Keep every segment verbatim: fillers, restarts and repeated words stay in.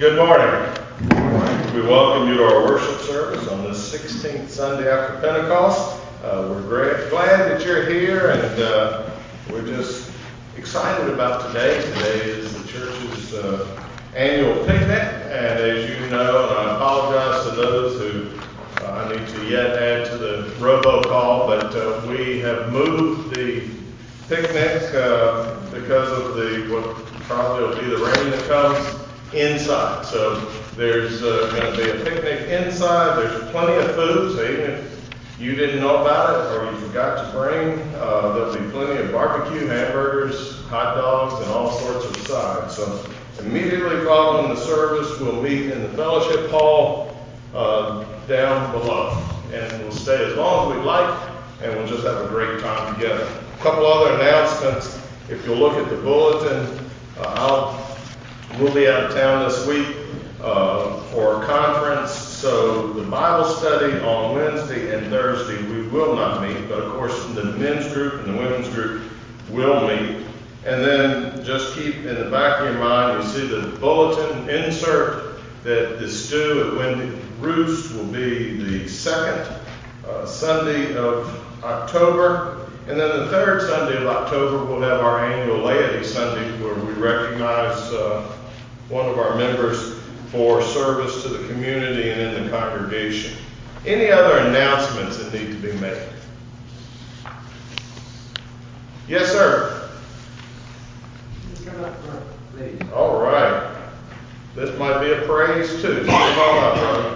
Good morning. We welcome you to our worship service on this sixteenth Sunday after Pentecost. Uh, we're great, glad that you're here, and uh, we're just excited about today. Today is the church's uh, annual picnic, and as you know, and I apologize to those who uh, I need to yet add to the robocall, but uh, we have moved the picnic uh, because of the what probably will be the rain that comes inside. So there's uh, going to be a picnic inside. There's plenty of food, so even if you didn't know about it or you forgot to bring, uh, there'll be plenty of barbecue, hamburgers, hot dogs, and all sorts of sides. So immediately following the service, we'll meet in the fellowship hall uh, down below, and we'll stay as long as we'd like, and we'll just have a great time together. A couple other announcements. If you'll look at the bulletin, uh, I'll We'll be out of town this week uh, for a conference, so the Bible study on Wednesday and Thursday we will not meet, but of course the men's group and the women's group will meet. And then just keep in the back of your mind, you see the bulletin insert that the stew at Wendy Roost will be the second uh, Sunday of October. And then the third Sunday of October, we'll have our annual Laity Sunday where we recognize uh, one of our members for service to the community and in the congregation. Any other announcements that need to be made? Yes, sir. Come up front, please. All right. This might be a praise too. Come on up, brother.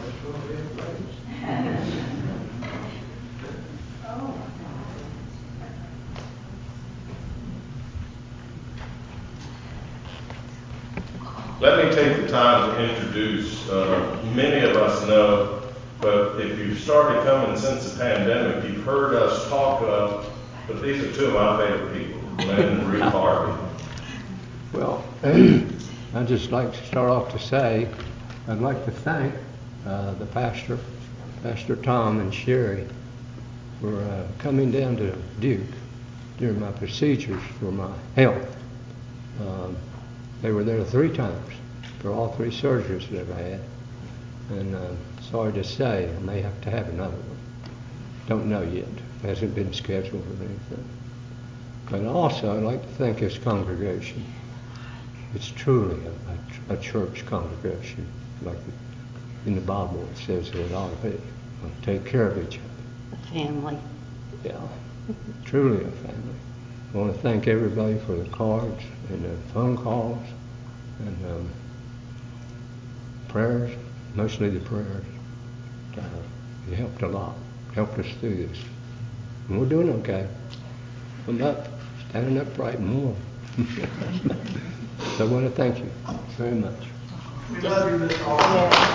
Let me take the time to introduce, uh, many of us know, but if you've started coming since the pandemic, you've heard us talk of, but these are two of my favorite people, Glenn and Ruth Harvey. Well, I'd just like to start off to say, I'd like to thank uh, the pastor, Pastor Tom and Sherry, for uh, coming down to Duke during my procedures for my health. Um, They were there three times for all three surgeries that I've had. And uh, sorry to say, I may have to have another one. Don't know yet. It hasn't been scheduled or anything. But also, I'd like to thank this congregation. It's truly a, a, a church congregation. Like in the Bible it says that it ought to be. We'll take care of each other. A family. Yeah, truly a family. I want to thank everybody for the cards and the phone calls and um, prayers, mostly the prayers. Uh, it helped a lot, helped us through this. And we're doing okay. I'm up, standing upright more. So I want to thank you very much. We love you, Mister Hall.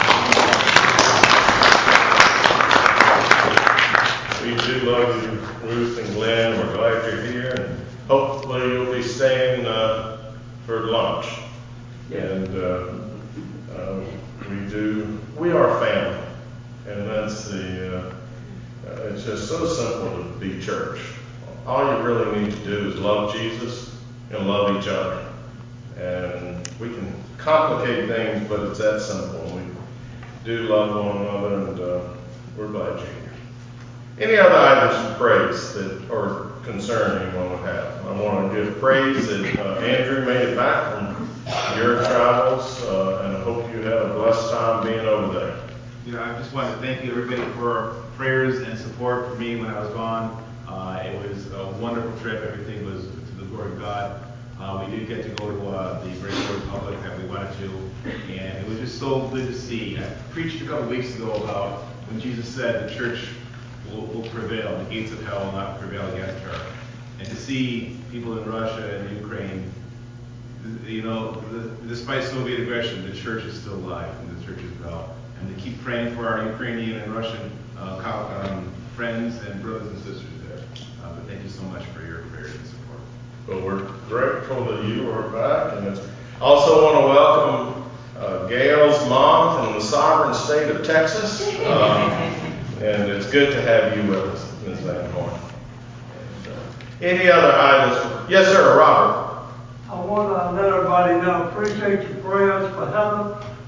We do love you, Ruth and Glenn. We're glad you're here, and hopefully you'll be staying uh, for lunch. And uh, uh, we do, we are family, and that's the, uh, uh, it's just so simple to be church. All you really need to do is love Jesus and love each other. And we can complicate things, but it's that simple. We do love one another, and uh, we're glad you're here. Any other items of praise that or concern anyone would have? I want to give praise that uh, Andrew made it back from your travels, uh, and I hope you had a blessed time being over there. Yeah, I just want to thank you, everybody, for prayers and support for me when I was gone. Uh, it was a wonderful trip. Everything was to the glory of God. Uh, we did get to go to uh, the Great Republic that we wanted to, and it was just so good to see. I preached a couple weeks ago about when Jesus said the church will, will prevail, the gates of hell will not prevail against her. And to see people in Russia and Ukraine, you know, the, despite Soviet aggression, the church is still alive and the church is well. And to keep praying for our Ukrainian and Russian uh, um, friends and brothers and sisters there. Uh, but thank you so much for your prayers and support. Well, we're grateful that you are back, and it's also want to welcome uh, Gail's mom from the sovereign state of Texas. Um, and it's good to have you with us, Miz Van Horn. And, uh, any other items? Yes, sir, Robert. I want to let everybody know, appreciate your prayers for Heather.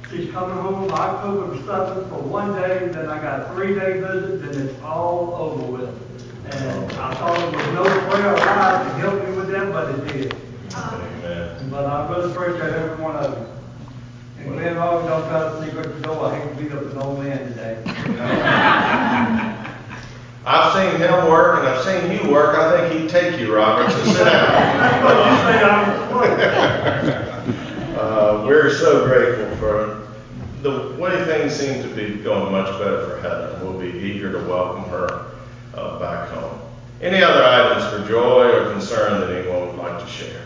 she's coming home, I cook and something for one day, then I got a three-day visit, then it's all over with. And I thought it was no prayer alive to help me with that, but it did. Amen. But I really appreciate every one of you. And Glenn, always don't try to sneak up the door. I hate to beat up an old man today. I've seen him work and I've seen you work. I think he'd take you, Robert, so sit down. But you say I'm uh, we're so grateful for the way things seem to be going much better for Heather. We'll be eager to welcome her uh, back home. Any other items for joy or concern that anyone would like to share?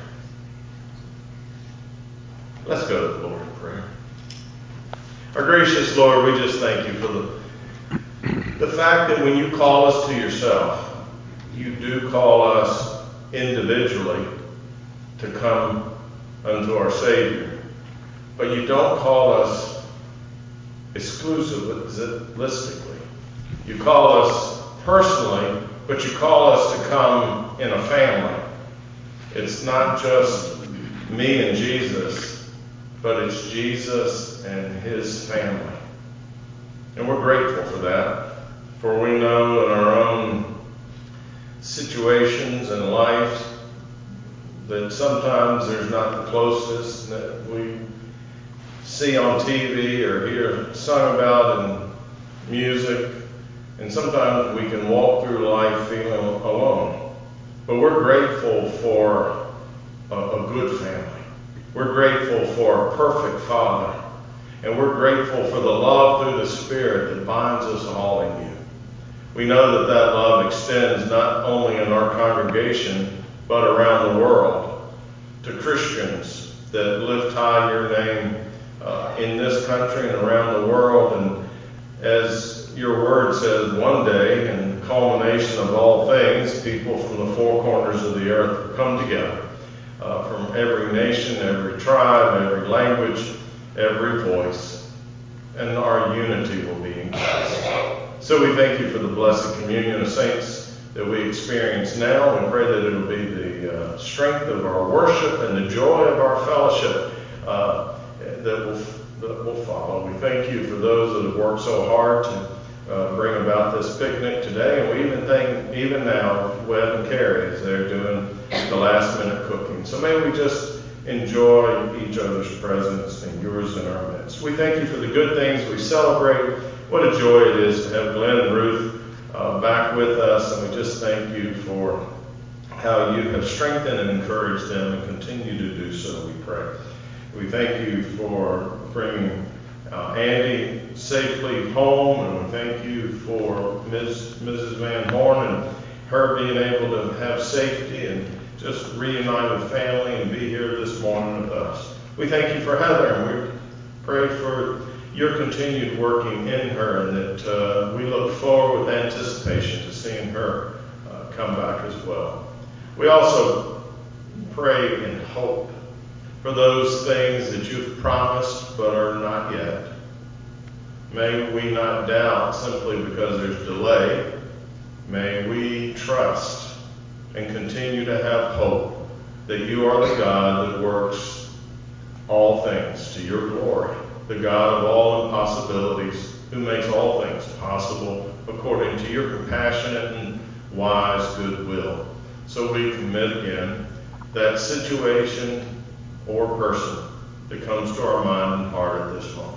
Let's go to the Lord in prayer. Our gracious Lord, we just thank you for the The fact that when you call us to yourself, you do call us individually to come unto our Savior, but you don't call us exclusively. You call us personally, but you call us to come in a family. It's not just me and Jesus, but it's Jesus and his family. And we're grateful for that. For we know in our own situations in life that sometimes there's not the closest that we see on T V or hear sung about in music. And sometimes we can walk through life feeling alone. But we're grateful for a, a good family. We're grateful for a perfect Father. And we're grateful for the love through the Spirit that binds us all in you. We know that that love extends not only in our congregation, but around the world to Christians that lift high your name uh, in this country and around the world. And as your word says, one day, in the culmination of all things, people from the four corners of the earth will come together uh, from every nation, every tribe, every language, every voice, and our unity will be in Christ. So we thank you for the blessed communion of saints that we experience now. We pray that it will be the uh, strength of our worship and the joy of our fellowship uh, that, will, that will follow. We thank you for those that have worked so hard to uh, bring about this picnic today. And we even thank, even now, Webb and Carrie as they're doing the last minute cooking. So may we just enjoy each other's presence and yours in our midst. We thank you for the good things we celebrate. What a joy it is to have Glenn and Ruth uh, back with us, and we just thank you for how you have strengthened and encouraged them and continue to do so, we pray. We thank you for bringing uh, Andy safely home, and we thank you for Miz, Missus Van Horn and her being able to have safety and just reunite with family and be here this morning with us. We thank you for Heather, and we pray for your continued working in her, and that uh, we look forward with anticipation to seeing her uh, come back as well. We also pray and hope for those things that you've promised but are not yet. May we not doubt simply because there's delay. May we trust and continue to have hope that you are the God that works all things to your glory, the God of all impossibilities, who makes all things possible according to your compassionate and wise goodwill. So we commit again that situation or person that comes to our mind and heart at this moment.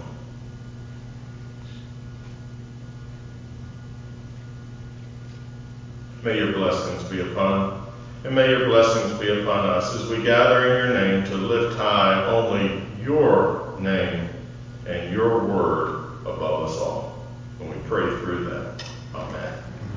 May your blessings be upon, and may your blessings be upon us as we gather in your name to lift high only your name and your word above us all. And we pray through that. Amen.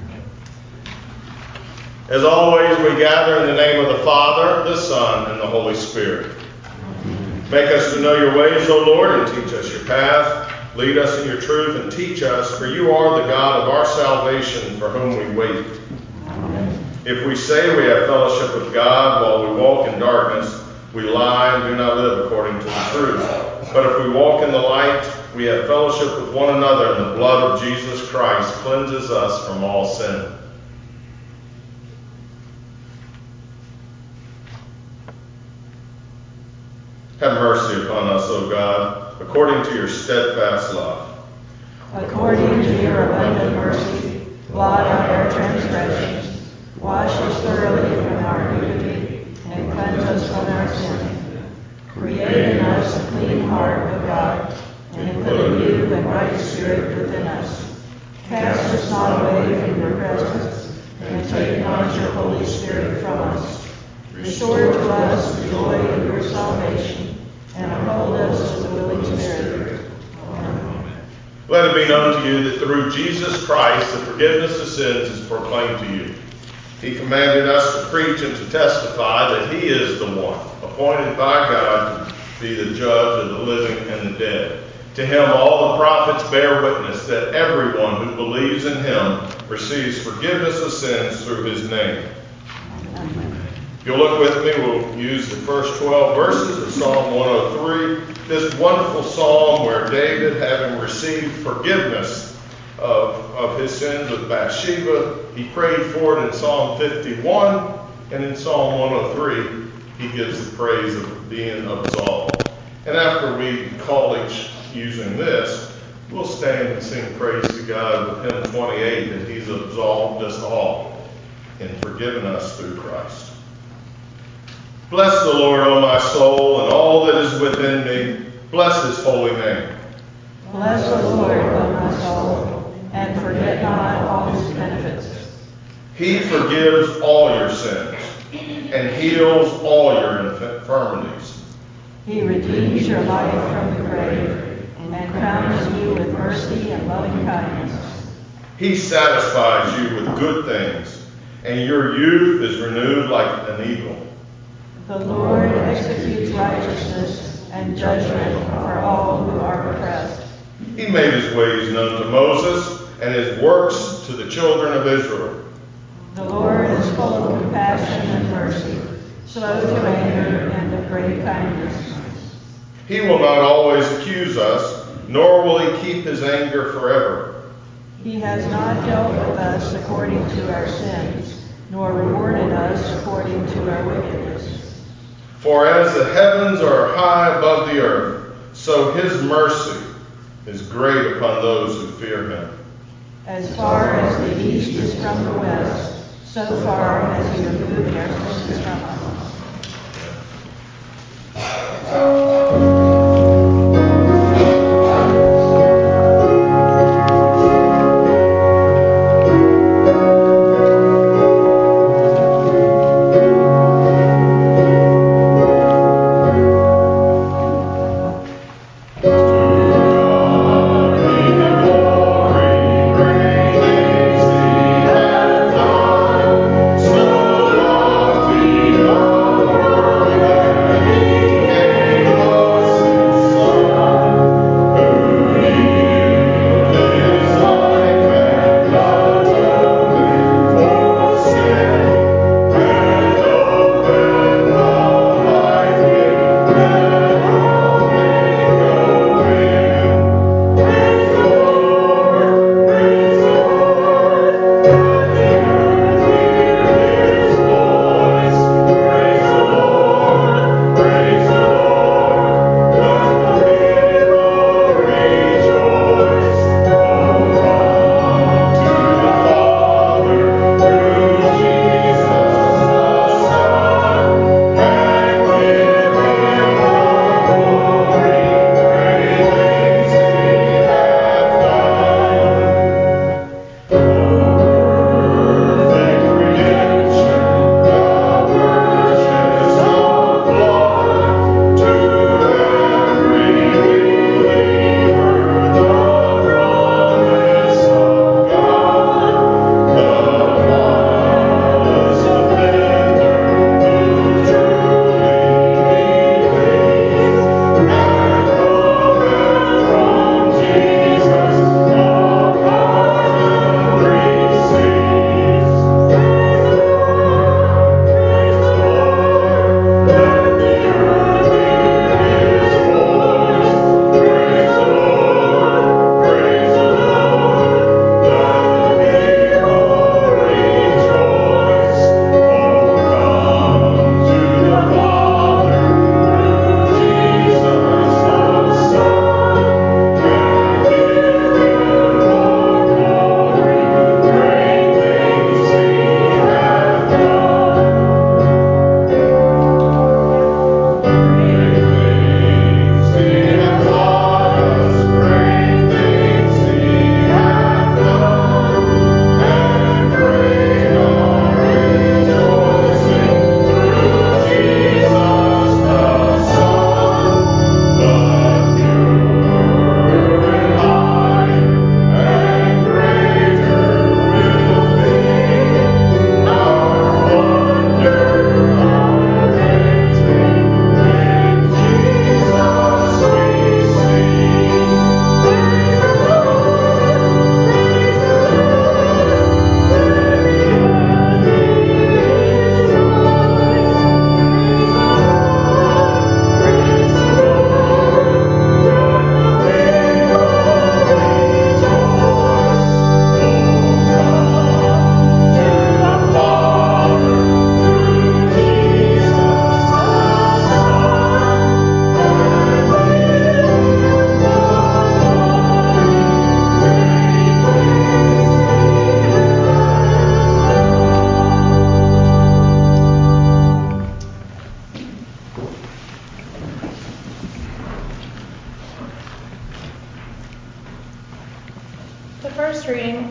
As always, we gather in the name of the Father, the Son, and the Holy Spirit. Make us to know your ways, O Lord, and teach us your path. Lead us in your truth and teach us, for you are the God of our salvation, for whom we wait. If we say we have fellowship with God while we walk in darkness, we lie and do not live according to the truth. But if we walk in the light, we have fellowship with one another, and the blood of Jesus Christ cleanses us from all sin. Have mercy upon us, O God, according to your steadfast love. According to your abundant mercy, blot out our transgressions, wash us thoroughly from our iniquity, and cleanse us from our sin. Create in us a clean heart, O God, and put a new and right spirit within us. Cast us not away from your presence, and take not your Holy Spirit from us. Restore to us the joy of your salvation, and uphold us with a willing spirit. Amen. Let it be known to you that through Jesus Christ the forgiveness of sins is proclaimed to you. He commanded us to preach and to testify that he is the one appointed by God to be the judge of the living and the dead. To him all the prophets bear witness that everyone who believes in him receives forgiveness of sins through his name. If you'll look with me, we'll use the first twelve verses of Psalm one oh three. This wonderful psalm where David, having received forgiveness of, of his sins with Bathsheba, he prayed for it in Psalm fifty-one, and in Psalm one oh three, he gives the praise of being absolved. And after we call each using this, we'll stand and sing praise to God with hymn twenty-eight, that he's absolved us all and forgiven us through Christ. Bless the Lord, O my soul, and all that is within me. Bless his holy name. Bless the Lord, O my soul, and forget not all his benefits. He forgives all your sins and heals all your infirmities. He redeems your life from the grave and crowns you with mercy and loving kindness. He satisfies you with good things, and your youth is renewed like an eagle. The Lord executes righteousness and judgment for all who are oppressed. He made his ways known to Moses and his works to the children of Israel. The Lord is full of compassion and mercy, slow to anger and of great kindness. He will not always accuse us, nor will he keep his anger forever. He has not dealt with us according to our sins, nor rewarded us according to our wickedness. For as the heavens are high above the earth, so his mercy is great upon those who fear him. As far as the east is from the west, so far has he removed our sins from us. So lofty.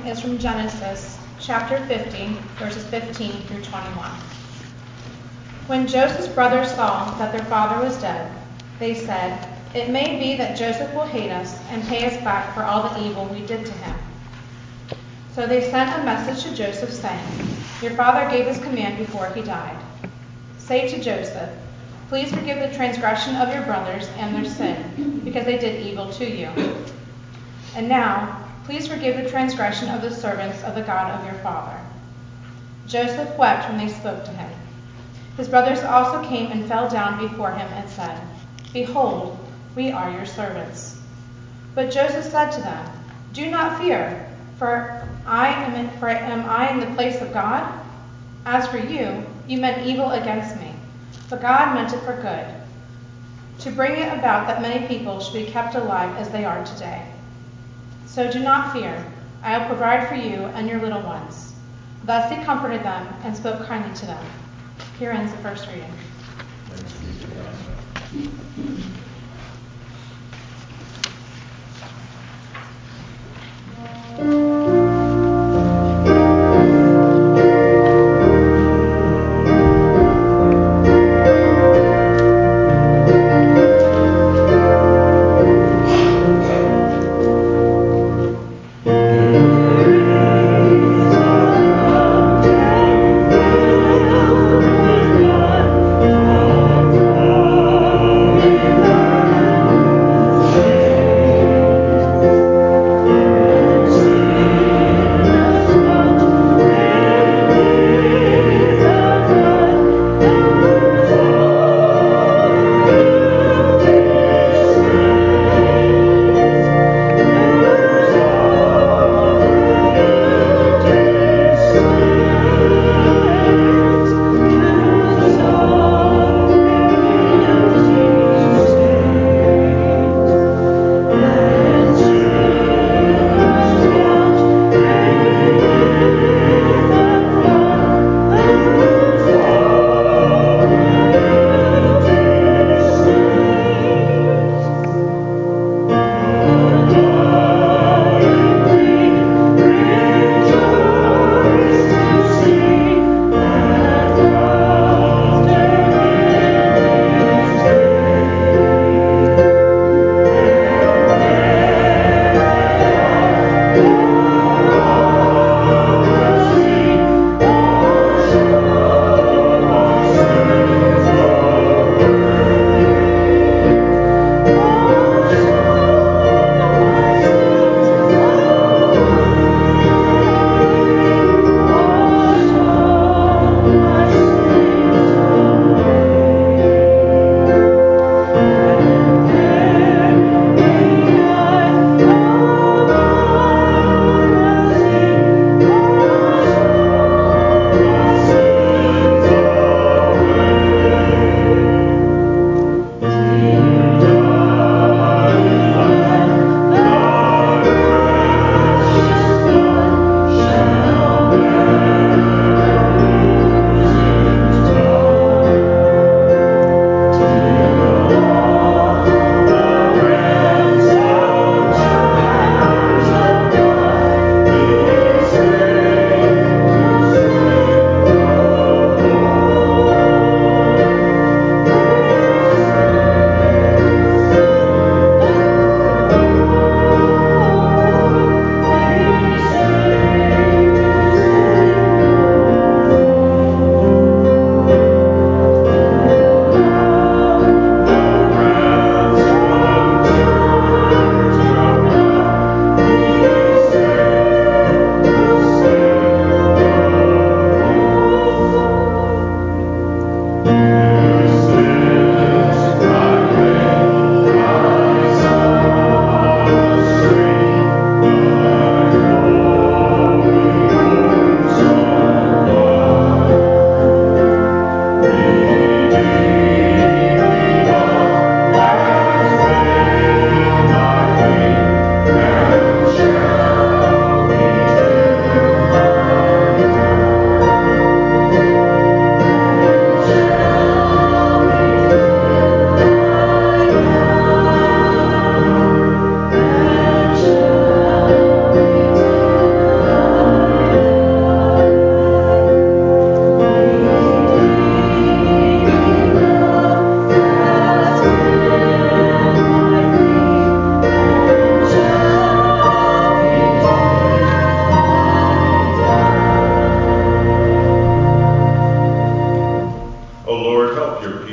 is from Genesis chapter fifty, verses fifteen through twenty-one. When Joseph's brothers saw that their father was dead, they said, "It may be that Joseph will hate us and pay us back for all the evil we did to him." So they sent a message to Joseph saying, "Your father gave his command before he died. Say to Joseph, 'Please forgive the transgression of your brothers and their sin, because they did evil to you. And now, please forgive the transgression of the servants of the God of your father.'" Joseph wept when they spoke to him. His brothers also came and fell down before him and said, "Behold, we are your servants." But Joseph said to them, "Do not fear, for I am in, for am I in the place of God? As for you, you meant evil against me, but God meant it for good, to bring it about that many people should be kept alive as they are today. So do not fear, I will provide for you and your little ones." Thus he comforted them and spoke kindly to them. Here ends the first reading. Thanks be to God. Thank you.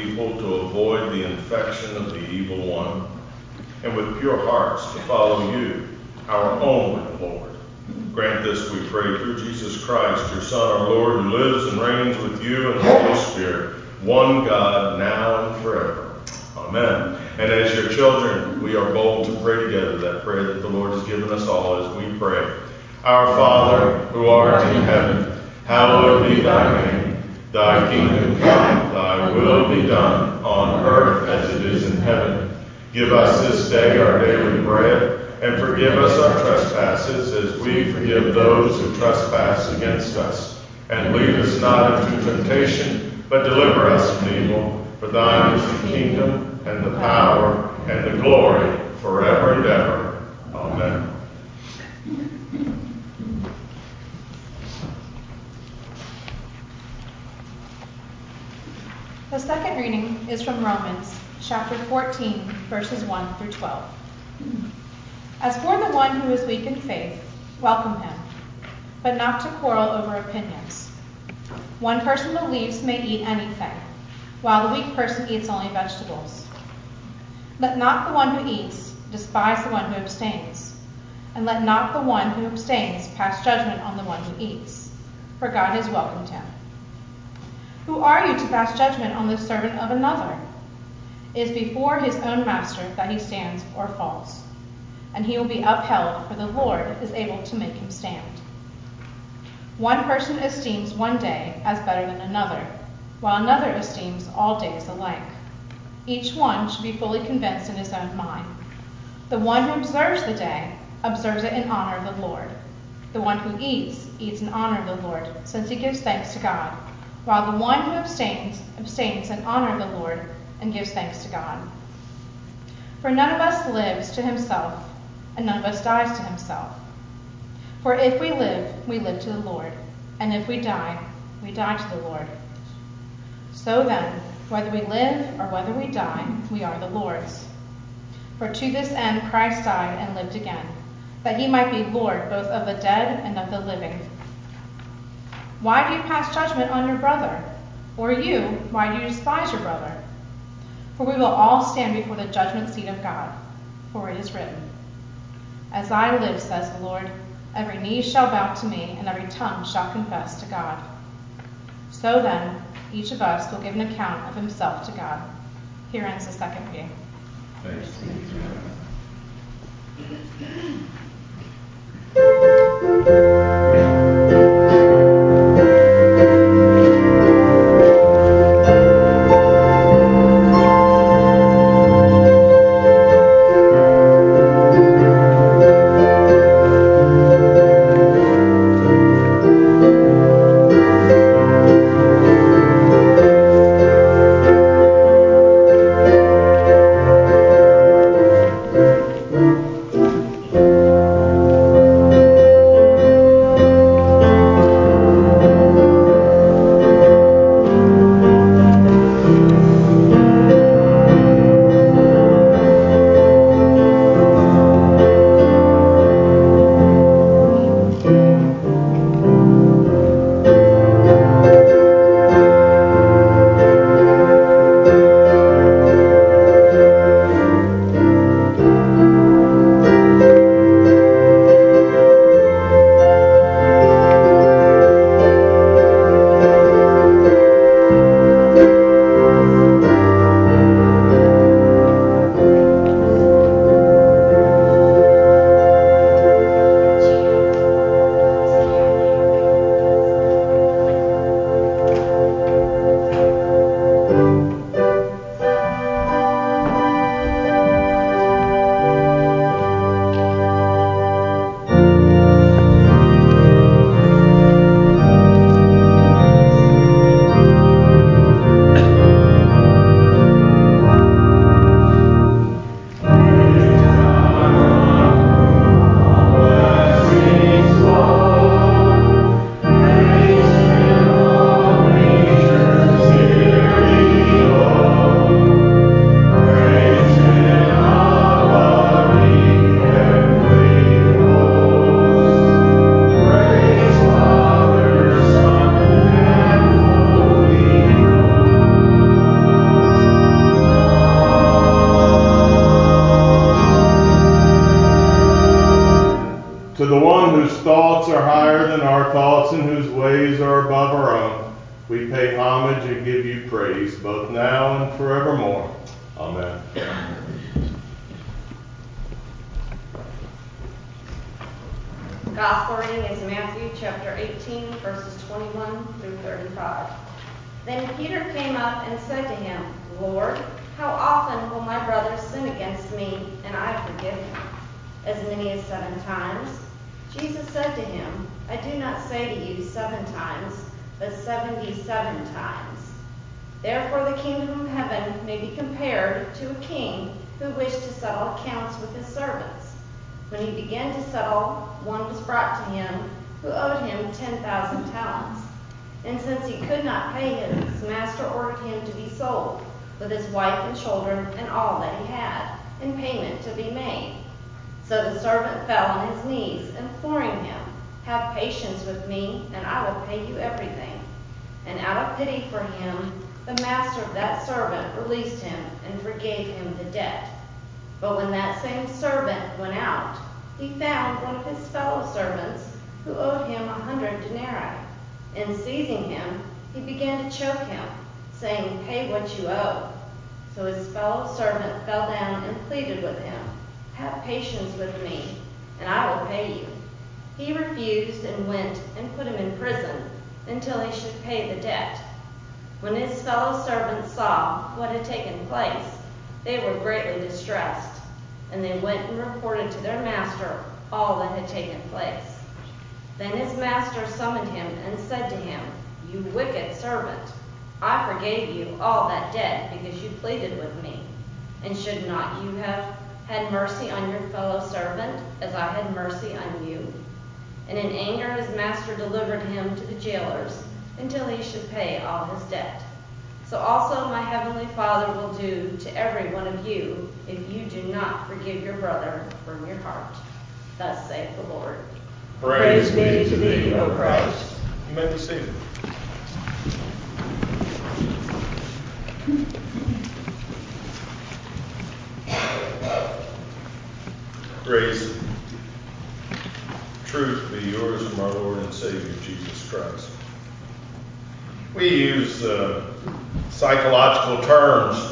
people to avoid the infection of the evil one, and with pure hearts to follow you, our only Lord. Grant this, we pray, through Jesus Christ, your Son, our Lord, who lives and reigns with you and the Holy Spirit, one God, now and forever. Amen. And as your children, we are bold to pray together that prayer that the Lord has given us all as we pray. Our Father, who art in heaven, hallowed be thy name. Thy kingdom come, thy will be done, on earth as it is in heaven. Give us this day our daily bread, and forgive us our trespasses as we forgive those who trespass against us. And lead us not into temptation, but deliver us from evil. For thine is the kingdom, and the power, and the glory, forever and ever. Amen. The second reading is from Romans, chapter fourteen, verses one through twelve. As for the one who is weak in faith, welcome him, but not to quarrel over opinions. One person believes may eat anything, while the weak person eats only vegetables. Let not the one who eats despise the one who abstains, and let not the one who abstains pass judgment on the one who eats, for God has welcomed him. Who are you to pass judgment on the servant of another? It is before his own master that he stands or falls, and he will be upheld, for the Lord is able to make him stand. One person esteems one day as better than another, while another esteems all days alike. Each one should be fully convinced in his own mind. The one who observes the day observes it in honor of the Lord. The one who eats, eats in honor of the Lord, since he gives thanks to God, while the one who abstains, abstains in honor of the Lord and gives thanks to God. For none of us lives to himself, and none of us dies to himself. For if we live, we live to the Lord, and if we die, we die to the Lord. So then, whether we live or whether we die, we are the Lord's. For to this end Christ died and lived again, that he might be Lord both of the dead and of the living. Why do you pass judgment on your brother? Or you, why do you despise your brother? For we will all stand before the judgment seat of God. For it is written, As I live, says the Lord, every knee shall bow to me, and every tongue shall confess to God. So then, each of us will give an account of himself to God. Here ends the second reading. Thanks be to God. homage and give you praise, both now and forevermore. Amen. Gospel reading is Matthew chapter eighteen, verses twenty-one through thirty-five. Then Peter came up and said to him, Lord, how often will my brother sin against me, and I forgive him? As many as seven times? Jesus said to him, I do not say to you seven times, but seventy-seven times. Therefore the kingdom of heaven may be compared to a king who wished to settle accounts with his servants. When he began to settle, one was brought to him who owed him ten thousand talents. And since he could not pay him, his master ordered him to be sold, with his wife and children and all that he had, and payment to be made. So the servant fell on his knees, imploring him, Have patience with me, and I will pay you everything. And out of pity for him, the master of that servant released him and forgave him the debt. But when that same servant went out, he found one of his fellow servants who owed him a hundred denarii. And seizing him, he began to choke him, saying, Pay what you owe. So his fellow servant fell down and pleaded with him, Have patience with me, and I will pay you. He refused and went and put him in prison until he should pay the debt. When his fellow servants saw what had taken place, they were greatly distressed, and they went and reported to their master all that had taken place. Then his master summoned him and said to him, You wicked servant, I forgave you all that debt because you pleaded with me. And should not you have had mercy on your fellow servant as I had mercy on you? And in anger his master delivered him to the jailers until he should pay all his debt. So also my heavenly Father will do to every one of you if you do not forgive your brother from your heart. Thus saith the Lord. Praise be to thee, O Christ. You may be seated. Grace, truth be yours from our Lord and Savior Jesus Christ. We use uh, psychological terms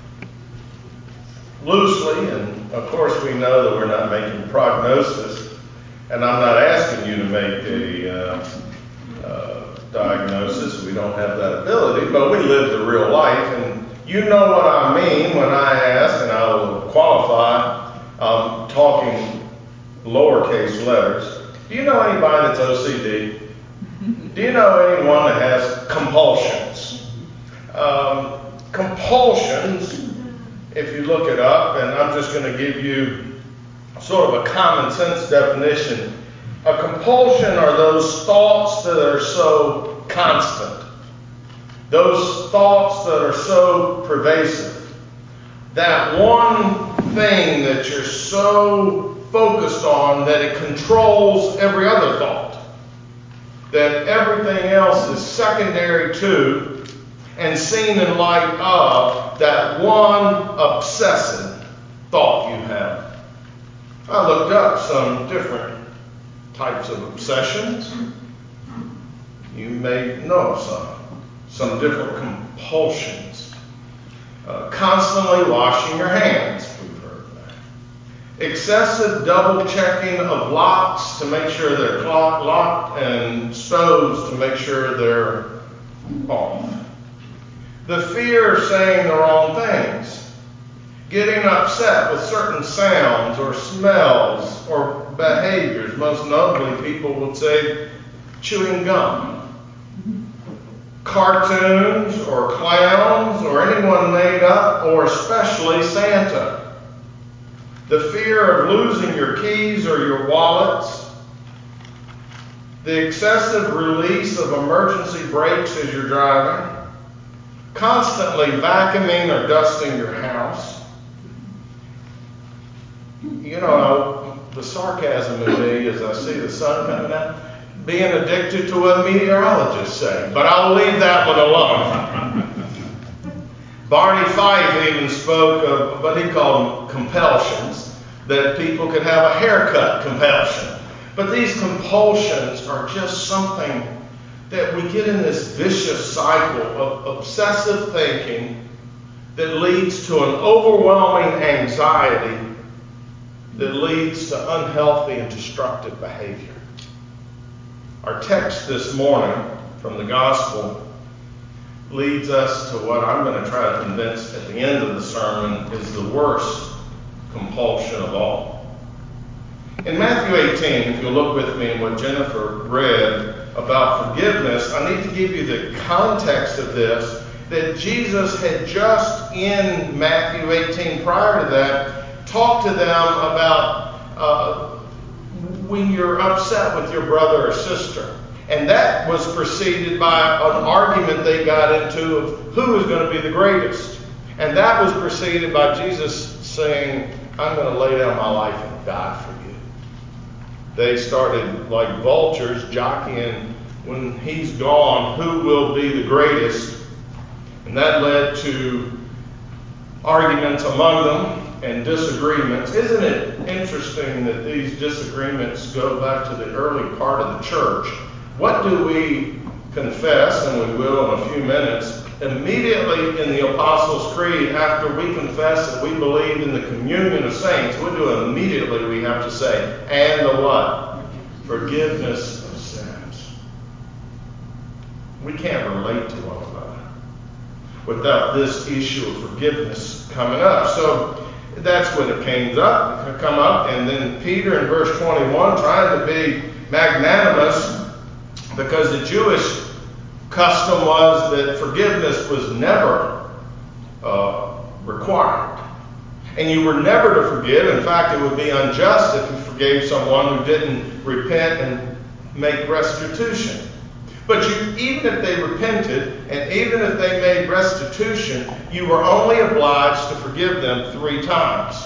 loosely, and of course we know that we're not making prognosis, and I'm not asking you to make a uh, uh, diagnosis. We don't have that ability, but we live the real life, and you know what I mean when I ask, and I will qualify, um, talking lowercase letters. Do you know anybody that's O C D? Do you know anyone that has compulsions? Um, compulsions, if you look it up, and I'm just going to give you sort of a common sense definition. A compulsion are those thoughts that are so constant, those thoughts that are so pervasive, that one thing that you're so focused on that it controls every other thought, that everything else is secondary to and seen in light of that one obsessive thought you have. I looked up some different types of obsessions. You may know of some. Some different compulsions. Uh, constantly washing your hands. We've heard of that. Excessive double checking of locks to make sure they're locked and stoves to make sure they're off. The fear of saying the wrong things. Getting upset with certain sounds or smells or behaviors. Most notably, people would say chewing gum. Cartoons or clowns or anyone made up, or especially Santa. The fear of losing your keys or your wallets. The excessive release of emergency brakes as you're driving. Constantly vacuuming or dusting your house. You know, the sarcasm in me as I see the sun coming out, being addicted to what meteorologists say. But I'll leave that one alone. Barney Fife even spoke of what he called compulsions, that people could have a haircut compulsion. But these compulsions are just something that we get in this vicious cycle of obsessive thinking that leads to an overwhelming anxiety that leads to unhealthy and destructive behavior. Our text this morning from the gospel leads us to what I'm going to try to convince at the end of the sermon is the worst compulsion of all. In Matthew eighteen, if you'll look with me in what Jennifer read about forgiveness, I need to give you the context of this, that Jesus had just in Matthew eighteen prior to that talked to them about uh, when you're upset with your brother or sister. And that was preceded by an argument they got into of who is going to be the greatest. And that was preceded by Jesus saying, I'm going to lay down my life and die for you. They started like vultures jockeying when he's gone, who will be the greatest. And that led to arguments among them and disagreements. Isn't it interesting that these disagreements go back to the early part of the church? What do we confess, and we will in a few minutes, immediately in the Apostles' Creed after we confess that we believe in the communion of saints? What do immediately we have to say? And the what? Forgiveness of sins. We can't relate to one another without this issue of forgiveness coming up. So that's when it came up, come up, and then Peter in verse twenty-one trying to be magnanimous, because the Jewish custom was that forgiveness was never uh, required. And you were never to forgive. In fact, it would be unjust if you forgave someone who didn't repent and make restitution. But you, even if they repented, and even if they made restitution, you were only obliged to forgive them three times.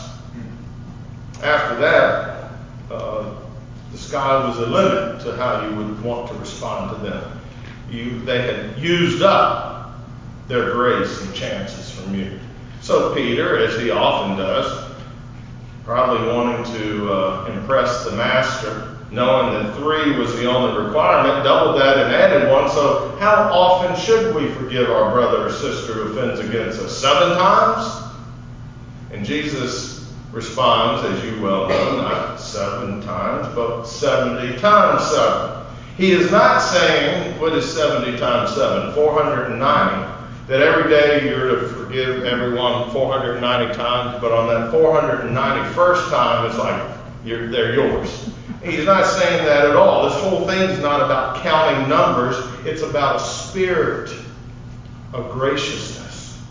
After that, uh, the sky was the limit to how you would want to respond to them. You, they had used up their grace and chances from you. So Peter, as he often does, probably wanting to uh, impress the master, knowing that three was the only requirement, doubled that and added one. So how often should we forgive our brother or sister who offends against us? Seven times? And Jesus responds, as you well know, not seven times, but seventy times seven. He is not saying, what is seventy times seven? four hundred ninety. That every day you're to forgive everyone four hundred ninety times, but on that four hundred ninety-first time, it's like you're, they're yours. He's not saying that at all. This whole thing's not about counting numbers. It's about a spirit of graciousness.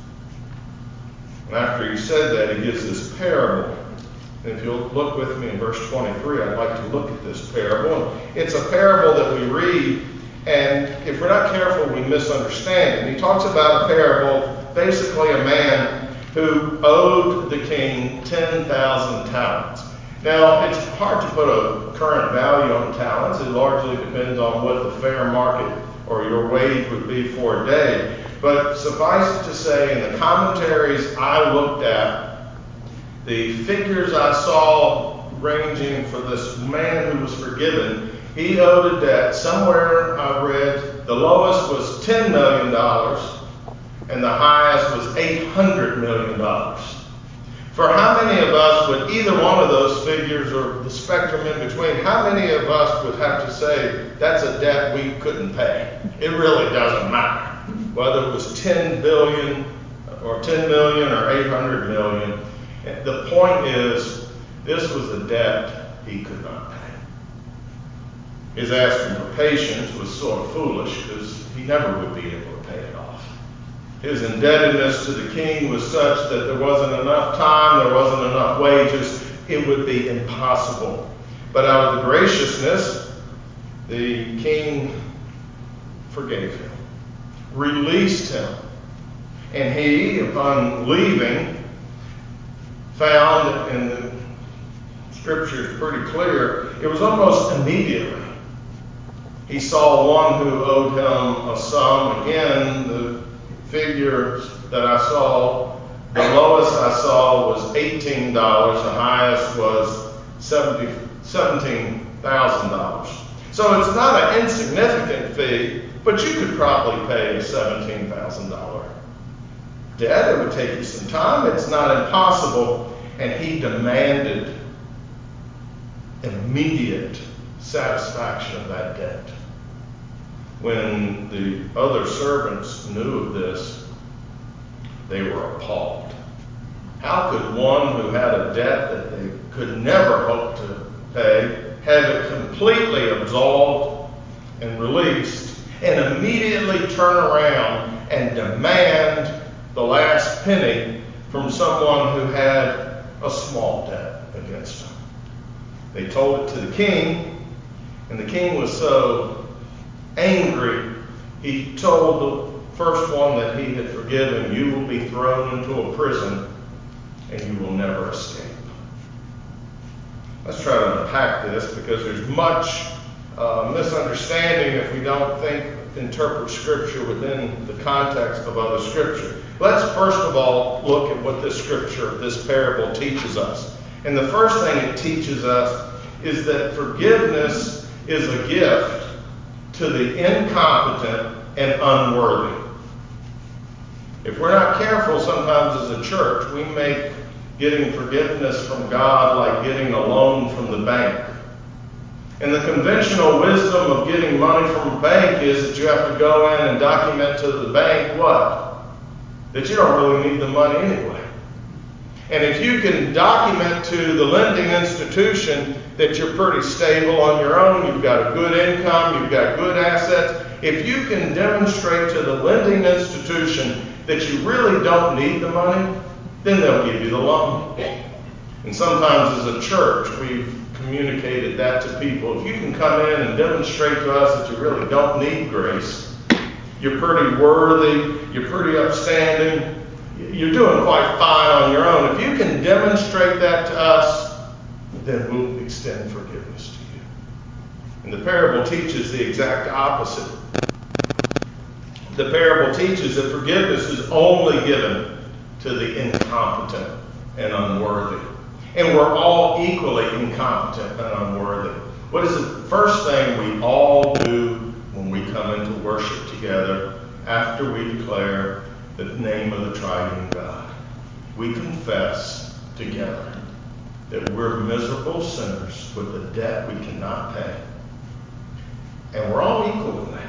And after he said that, he gives this parable. And if you'll look with me in verse twenty-three, I'd like to look at this parable. It's a parable that we read, and if we're not careful, we misunderstand it. He talks about a parable, basically a man who owed the king ten thousand talents. Now, it's hard to put a current value on talents. It largely depends on what the fair market or your wage would be for a day. But suffice it to say, in the commentaries I looked at, the figures I saw ranging for this man who was forgiven, he owed a debt somewhere, I read, the lowest was ten million dollars and the highest was eight hundred million dollars. For how many of us would either one of those figures or the spectrum in between, how many of us would have to say that's a debt we couldn't pay? It really doesn't matter whether it was ten billion or ten million or eight hundred million. The point is, this was a debt he could not pay. His asking for patience was sort of foolish because he never would be able to pay it off. His indebtedness to the king was such that there wasn't enough time, there wasn't enough wages, it would be impossible. But out of the graciousness, the king forgave him, released him, and he, upon leaving, found, and the scripture is pretty clear, it was almost immediately. He saw one who owed him a sum. Again, the figure that I saw, the lowest I saw was eighteen dollars, the highest was seventeen thousand dollars. So it's not an insignificant fee, but you could probably pay a seventeen thousand dollars debt. It would take you some time. It's not impossible. And he demanded immediate satisfaction of that debt. When the other servants knew of this, they were appalled. How could one who had a debt that they could never hope to pay have it completely absolved and released, and immediately turn around and demand the last penny from someone who had a small debt against him? They told it to the king, and the king was so angry, he told the first one that he had forgiven, "You will be thrown into a prison and you will never escape." Let's try to unpack this, because there's much uh, misunderstanding if we don't think, interpret Scripture within the context of other Scripture. Let's first of all look at what this Scripture, this parable, teaches us. And the first thing it teaches us is that forgiveness is a gift to the incompetent and unworthy. If we're not careful, sometimes as a church, we make getting forgiveness from God like getting a loan from the bank. And the conventional wisdom of getting money from a bank is that you have to go in and document to the bank what? That you don't really need the money anyway. And if you can document to the lending institution that you're pretty stable on your own, you've got a good income, you've got good assets, if you can demonstrate to the lending institution that you really don't need the money, then they'll give you the loan. And sometimes as a church, we've communicated that to people. If you can come in and demonstrate to us that you really don't need grace, you're pretty worthy, you're pretty upstanding, you're doing quite fine on your own. If you can demonstrate that to us, then we'll extend forgiveness to you. And the parable teaches the exact opposite. The parable teaches that forgiveness is only given to the incompetent and unworthy. And we're all equally incompetent and unworthy. What is the first thing we all do when we come into worship together after we declare the name of the triune God? We confess together that we're miserable sinners with a debt we cannot pay. And we're all equal in that.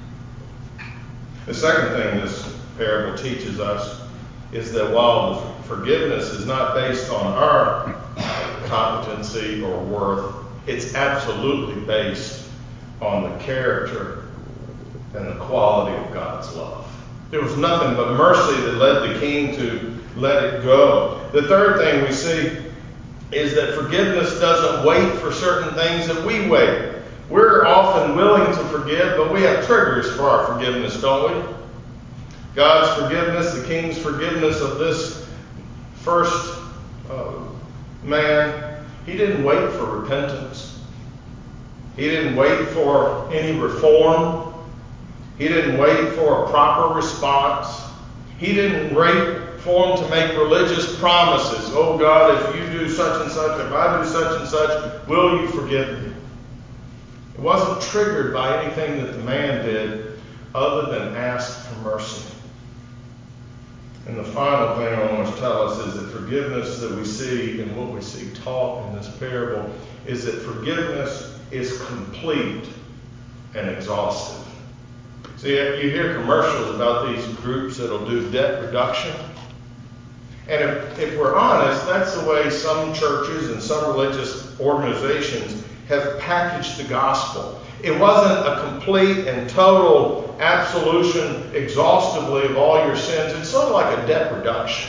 The second thing this parable teaches us is that while the forgiveness is not based on our competency or worth, it's absolutely based on the character and the quality of God's love. There was nothing but mercy that led the king to let it go. The third thing we see is that forgiveness doesn't wait for certain things that we wait. We're often willing to forgive, but we have triggers for our forgiveness, don't we? God's forgiveness, the king's forgiveness of this first uh, man, he didn't wait for repentance. He didn't wait for any reform. He didn't wait for a proper response. He didn't wait for him to make religious promises. Oh God, if you do such and such, if I do such and such, will you forgive me? It wasn't triggered by anything that the man did other than ask for mercy. And the final thing I want to tell us is that forgiveness that we see and what we see taught in this parable is that forgiveness is complete and exhaustive. See, you hear commercials about these groups that'll do debt reduction. And if, if we're honest, that's the way some churches and some religious organizations have packaged the gospel. It wasn't a complete and total absolution exhaustively of all your sins. It's sort of like a debt reduction.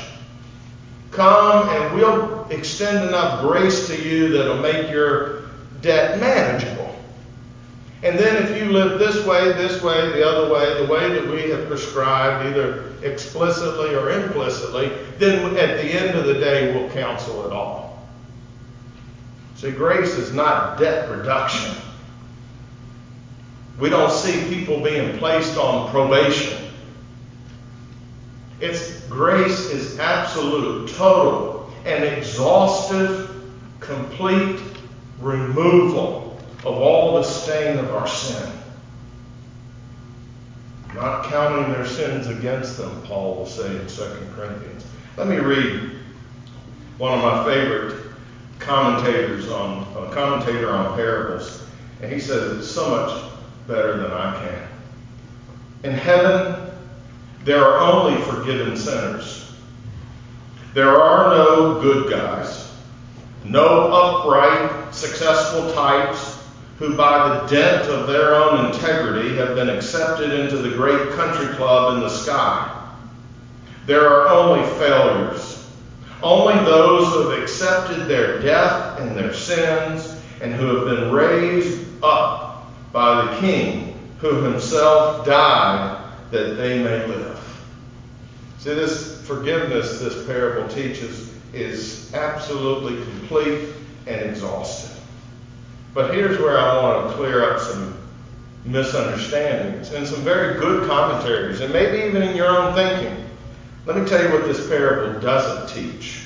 Come and we'll extend enough grace to you that'll make your debt manageable. And then if you live this way, this way, the other way, the way that we have prescribed, either explicitly or implicitly, then at the end of the day we'll counsel it all. See, grace is not debt reduction. We don't see people being placed on probation. It's grace is absolute, total, and exhaustive, complete removal of all the stain of our sin. not counting their sins against them, Paul will say in Second Corinthians. Let me read one of my favorite commentators on a commentator on parables, and he says it's so much better than I can. In heaven, there are only forgiven sinners. There are no good guys, no upright, successful types who by the dint of their own integrity have been accepted into the great country club in the sky. There are only failures, only those who have accepted their death and their sins and who have been raised up by the King who himself died that they may live. See, this forgiveness this parable teaches is absolutely complete and exhaustive. But here's where I want to clear up some misunderstandings and some very good commentaries, and maybe even in your own thinking. Let me tell you what this parable doesn't teach.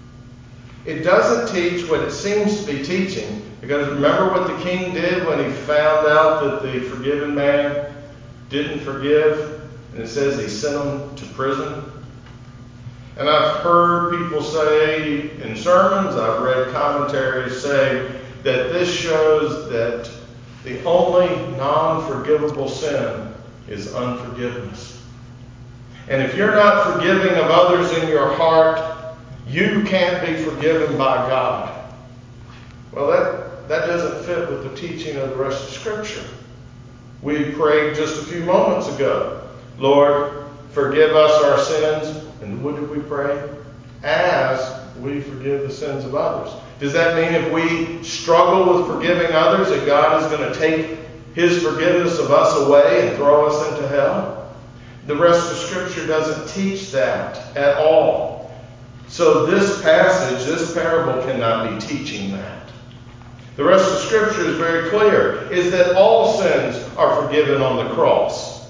It doesn't teach what it seems to be teaching, because remember what the king did when he found out that the forgiven man didn't forgive? And it says he sent him to prison. And I've heard people say in sermons, I've read commentaries say that this shows that the only non-forgivable sin is unforgiveness. And if you're not forgiving of others in your heart, you can't be forgiven by God. Well, that, that doesn't fit with the teaching of the rest of Scripture. We prayed just a few moments ago, Lord, forgive us our sins. And what did we pray? As we forgive the sins of others. Does that mean if we struggle with forgiving others that God is going to take his forgiveness of us away and throw us into hell? The rest of Scripture doesn't teach that at all. So this passage, this parable cannot be teaching that. The rest of Scripture is very clear, is that all sins are forgiven on the cross.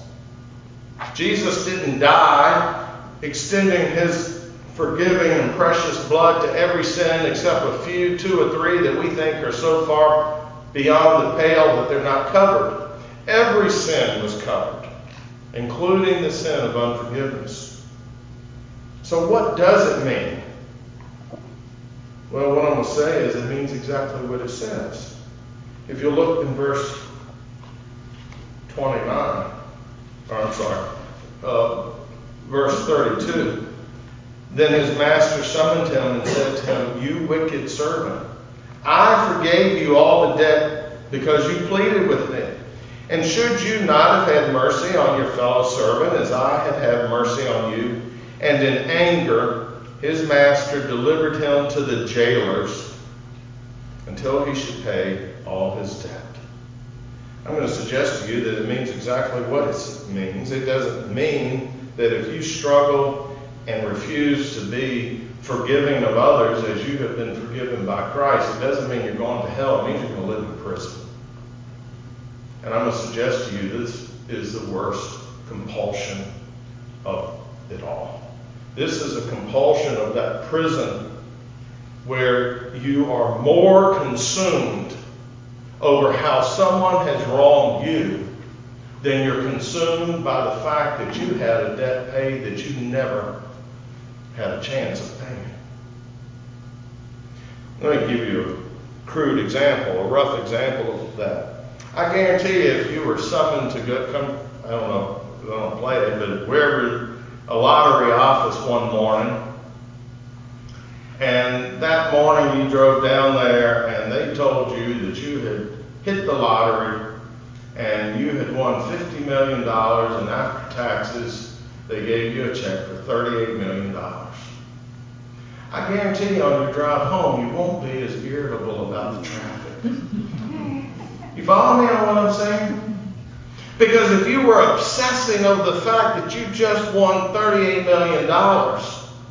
Jesus didn't die extending his forgiving and precious blood to every sin except a few, two or three that we think are so far beyond the pale that they're not covered. Every sin was covered, including the sin of unforgiveness. So what does it mean? Well, what I'm going to say is it means exactly what it says. If you look in verse twenty-nine, or I'm sorry, uh, verse thirty-two, then his master summoned him and said to him, you wicked servant, I forgave you all the debt because you pleaded with me. And should you not have had mercy on your fellow servant as I had had mercy on you? And in anger, his master delivered him to the jailers until he should pay all his debt. I'm going to suggest to you that it means exactly what it means. It doesn't mean that if you struggle and refuse to be forgiving of others as you have been forgiven by Christ, it doesn't mean you're going to hell. It means you're going to live in prison. And I'm going to suggest to you this is the worst compulsion of it all. This is a compulsion of that prison where you are more consumed over how someone has wronged you than you're consumed by the fact that you had a debt paid that you never had a chance of paying. Let me give you a crude example, a rough example of that. I guarantee you if you were summoned to go, come, I don't know, I don't play it, but wherever, a lottery office one morning, and that morning you drove down there and they told you that you had hit the lottery and you had won fifty million dollars, and after taxes they gave you a check for thirty-eight million dollars. I guarantee you on your drive home you won't be as irritable about the traffic. You follow me on what I'm saying? Because if you were obsessing over the fact that you just won thirty-eight million dollars,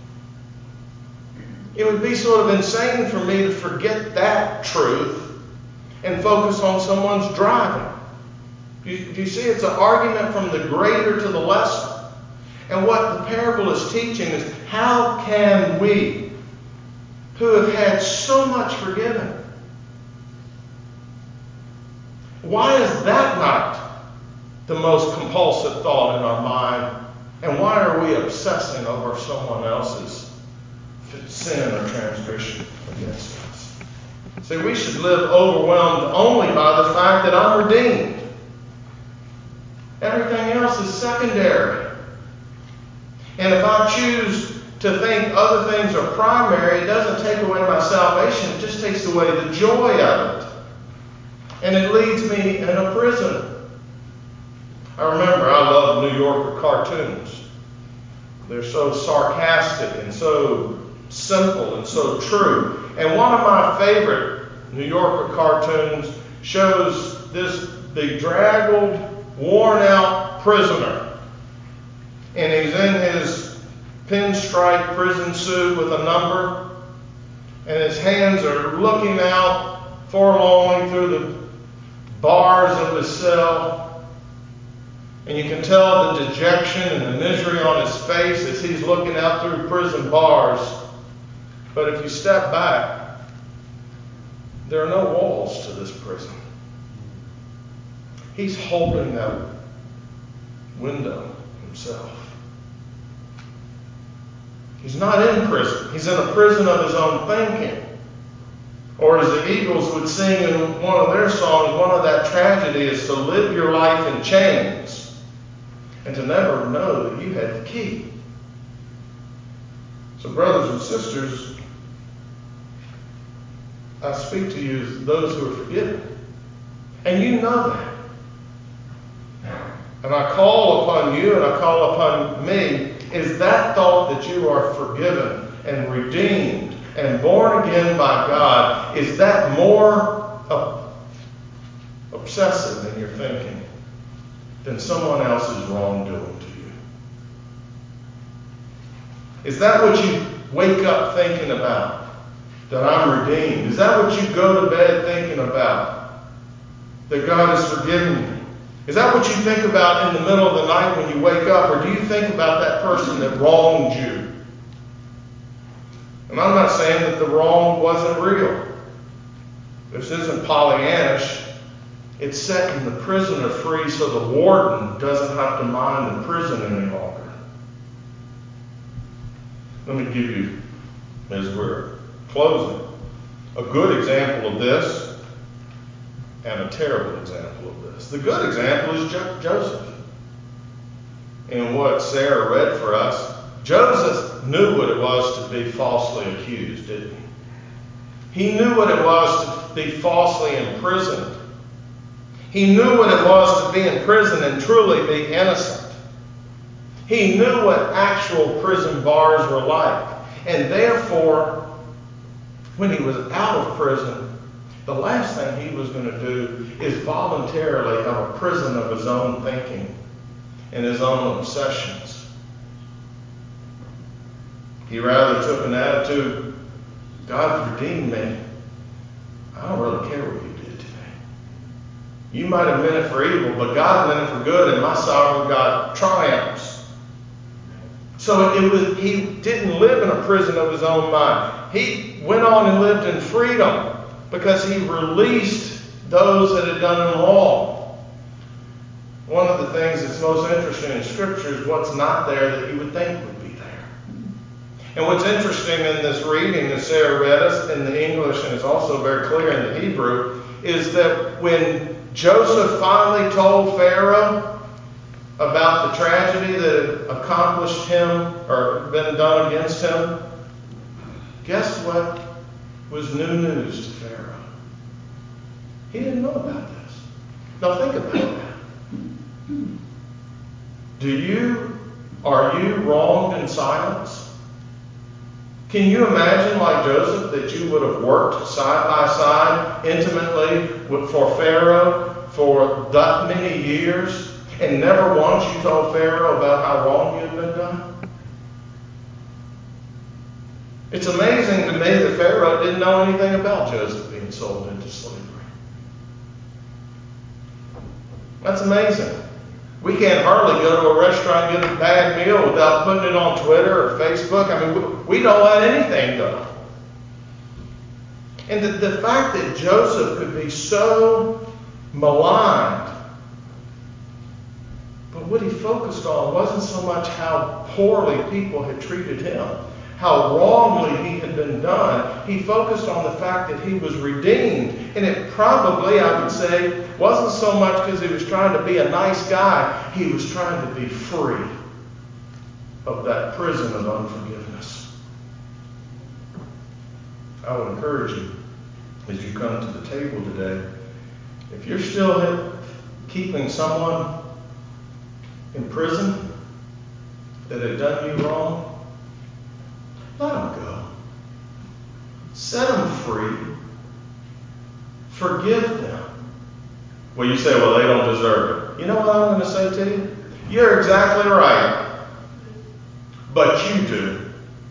it would be sort of insane for me to forget that truth and focus on someone's driving. Do you, do you see? It's an argument from the greater to the lesser. And what the parable is teaching is, how can we, who have had so much forgiven, why is that not the most compulsive thought in our mind? And why are we obsessing over someone else's sin or transgression against us? See, we should live overwhelmed only by the fact that I'm redeemed. Everything else is secondary. And if I choose to think other things are primary, it doesn't take away my salvation. It just takes away the joy of it. And it leads me in a prison. I remember I love New Yorker cartoons. They're so sarcastic and so simple and so true. And one of my favorite New Yorker cartoons shows this bedraggled, worn-out prisoner. And he's in his pinstripe prison suit with a number. And his hands are looking out forlornly through the bars of his cell. And you can tell the dejection and the misery on his face as he's looking out through prison bars. But if you step back, there are no walls to this prison. He's holding that window himself. He's not in prison. He's in a prison of his own thinking. Or as the Eagles would sing in one of their songs, one of that tragedy is to live your life in chains and to never know that you had the key. So brothers and sisters, I speak to you as those who are forgiven. And you know that. And I call upon you and I call upon me, is that thought that you are forgiven and redeemed and born again by God, is that more uh, obsessive in your thinking than someone else's wrongdoing to you? Is that what you wake up thinking about? That I'm redeemed? Is that what you go to bed thinking about? That God has forgiven you? Is that what you think about in the middle of the night when you wake up? Or do you think about that person that wronged you? And I'm not saying that the wrong wasn't real. This isn't Pollyannish. It's setting the prisoner free so the warden doesn't have to mind the prison any longer. Let me give you, as we're closing, a good example of this and a terrible example of this. The good example is jo- Joseph. In what Sarah read for us, Joseph knew what it was to be falsely accused, didn't he? He knew what it was to be falsely imprisoned. He knew what it was to be in prison and truly be innocent. He knew what actual prison bars were like. And therefore, when he was out of prison, the last thing he was going to do is voluntarily have a prison of his own thinking and his own obsessions. He rather took an attitude, God's redeemed me. I don't really care what you did to me. You might have meant it for evil, but God meant it for good, and my sovereign God triumphs. So it was, he didn't live in a prison of his own mind. He went on and lived in freedom because he released those that had done him wrong. One of the things that's most interesting in Scripture is what's not there that you would think would be there. And what's interesting in this reading that Sarah read us in the English, and it's also very clear in the Hebrew, is that when Joseph finally told Pharaoh about the tragedy that had accomplished him or been done against him, guess what was new news to Pharaoh? He didn't know about this. Now think about that. Do you, are you wronged in silence? Can you imagine, like Joseph, that you would have worked side by side intimately for Pharaoh for that many years and never once you told Pharaoh about how wrong you had been done? It's amazing to me that Pharaoh didn't know anything about Joseph being sold into slavery. That's amazing. We can't hardly go to a restaurant and get a bad meal without putting it on Twitter or Facebook. I mean, we, we don't let anything go. And the, the fact that Joseph could be so maligned what he focused on wasn't so much how poorly people had treated him, how wrongly he had been done. He focused on the fact that he was redeemed. And it probably, I would say, wasn't so much because he was trying to be a nice guy. He was trying to be free of that prison of unforgiveness. I would encourage you, as you come to the table today, if you're still keeping someone in prison that had done you wrong, let them go. Set them free. Forgive them. Well, you say, well, they don't deserve it. You know what I'm going to say to you? You're exactly right. But you do.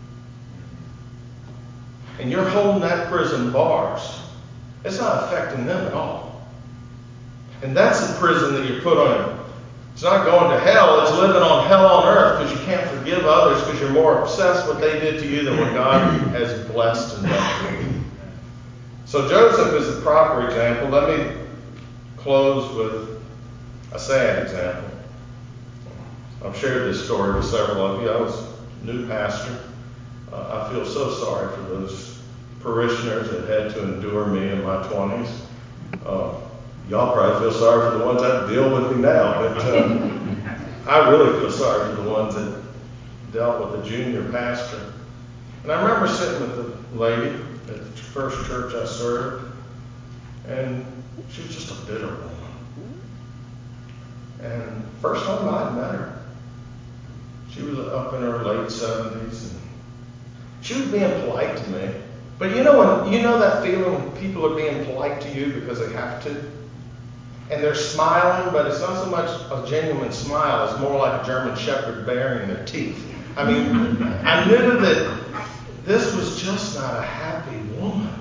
And you're holding that prison bars. It's not affecting them at all. And that's the prison that you're put on. It's not going to hell. It's living on hell on earth because you can't forgive others because you're more obsessed with what they did to you than what God has blessed and done for you. So Joseph is the proper example. Let me close with a sad example. I've shared this story with several of you. I was a new pastor. Uh, I feel so sorry for those parishioners that had to endure me in my twenties. Uh, y'all probably feel sorry for the ones that deal with me now, but uh, I really feel sorry for the ones that dealt with the junior pastor. And I remember sitting with the lady at the first church I served, and she was just a bitter woman. And first time I'd met her, she was up in her late seventies, and she was being polite to me. But you know when you know that feeling when people are being polite to you because they have to, and they're smiling, but it's not so much a genuine smile; it's more like a German Shepherd baring their teeth. I mean, I knew that this was just not a happy woman.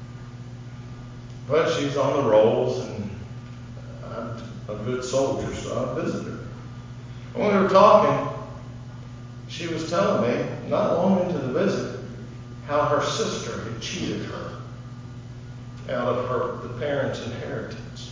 But she's on the rolls, and I'm a good soldier, so I visited her. And when we were talking, she was telling me, not long into the visit, how her sister had cheated her out of her the parents' inheritance,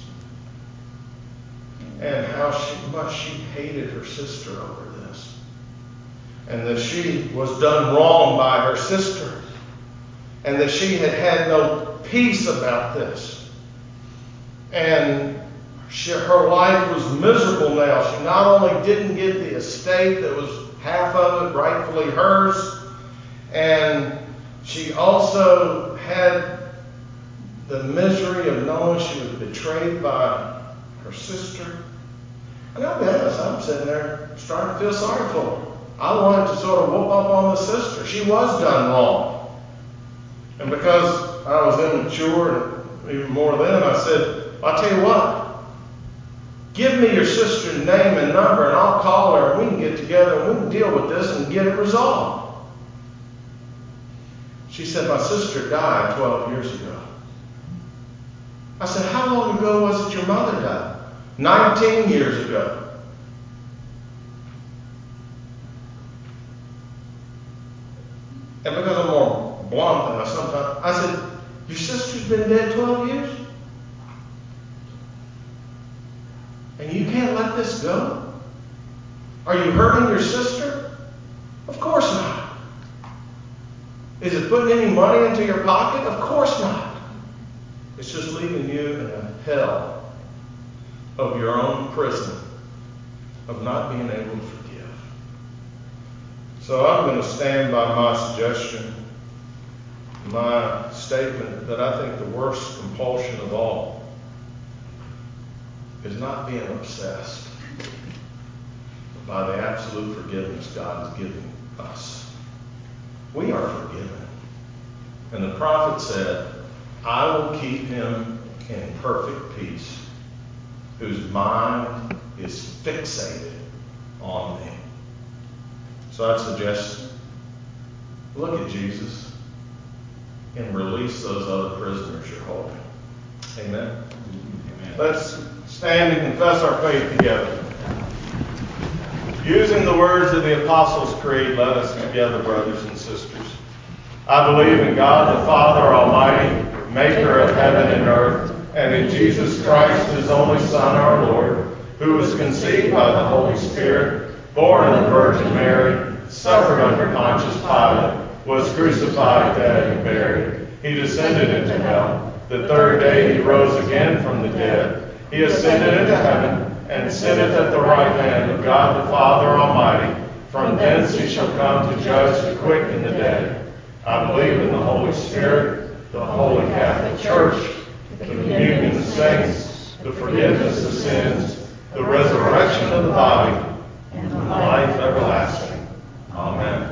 and how she, much she hated her sister over this, and that she was done wrong by her sister, and that she had had no peace about this, and she, her life was miserable now. She not only didn't get the estate that was half of it rightfully hers, and she also had the misery of knowing she was betrayed by her sister. And I'll be honest, I'm sitting there starting to feel sorry for her. I wanted to sort of whoop up on the sister. She was done wrong. And because I was immature and even more then, I said, I'll tell you what. Give me your sister's name and number, and I'll call her, and we can get together, and we can deal with this and get it resolved. She said, my sister died twelve years ago. I said, how long ago was it your mother died? nineteen years ago. And because I'm more blunt than I sometimes, I said, your sister's been dead twelve years? And you can't let this go? Are you hurting your sister? Of course not. Is it putting any money into your pocket? Of course not. It's just leaving you in a hell of your own prison of not being able to forgive. So I'm going to stand by my suggestion, my statement that I think the worst compulsion of all is not being obsessed by the absolute forgiveness God has given us. We are forgiven. And the prophet said, I will keep him in perfect peace, whose mind is fixated on me. So I suggest, look at Jesus and release those other prisoners you're holding. Amen? Amen. Let's stand and confess our faith together. Using the words of the Apostles' Creed, let us together, brothers and sisters. I believe in God the Father Almighty, maker of heaven and earth, and in Jesus Christ, his only Son, our Lord, who who was conceived by the Holy Spirit, born of the Virgin Mary, suffered under Pontius Pilate, was crucified, dead, and buried. He descended into hell. The third day he rose again from the dead. He ascended into heaven, and sitteth at the right hand of God the Father Almighty. From thence he shall come to judge the quick and the dead. I believe in the Holy Spirit, the Holy Catholic Church, the communion of saints, the forgiveness of sins, the resurrection of the body, and the life everlasting. Amen.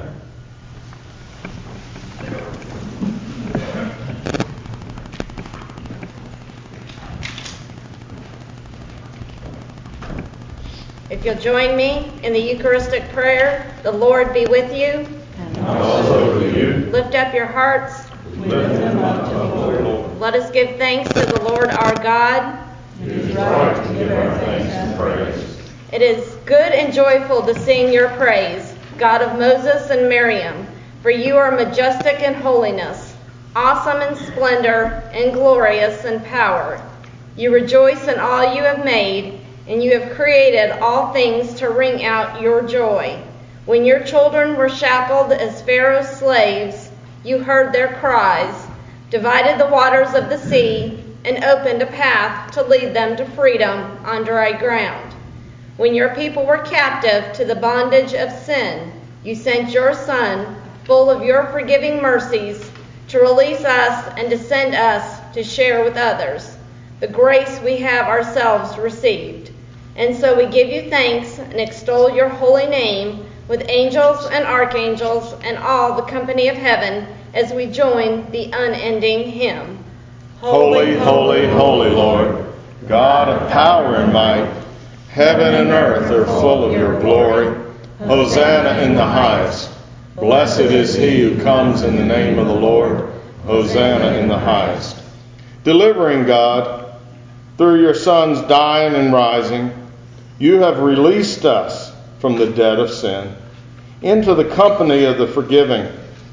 If you'll join me in the Eucharistic prayer, the Lord be with you. And also with you. Lift up your hearts. Lift them up to the Lord. Let us give thanks to the Lord our God. It is right to give our thanks and praise. It is good and joyful to sing your praise, God of Moses and Miriam, for you are majestic in holiness, awesome in splendor, and glorious in power. You rejoice in all you have made, and you have created all things to wring out your joy. When your children were shackled as Pharaoh's slaves, you heard their cries, divided the waters of the sea, and opened a path to lead them to freedom on dry ground. When your people were captive to the bondage of sin, you sent your Son, full of your forgiving mercies, to release us and to send us to share with others the grace we have ourselves received. And so we give you thanks and extol your holy name with angels and archangels and all the company of heaven as we join the unending hymn. Holy, holy, holy Lord, God of power and might, heaven and earth are full of your glory. Hosanna in the highest. Blessed is he who comes in the name of the Lord. Hosanna in the highest. Delivering God, through your Son's dying and rising, you have released us from the debt of sin into the company of the forgiving.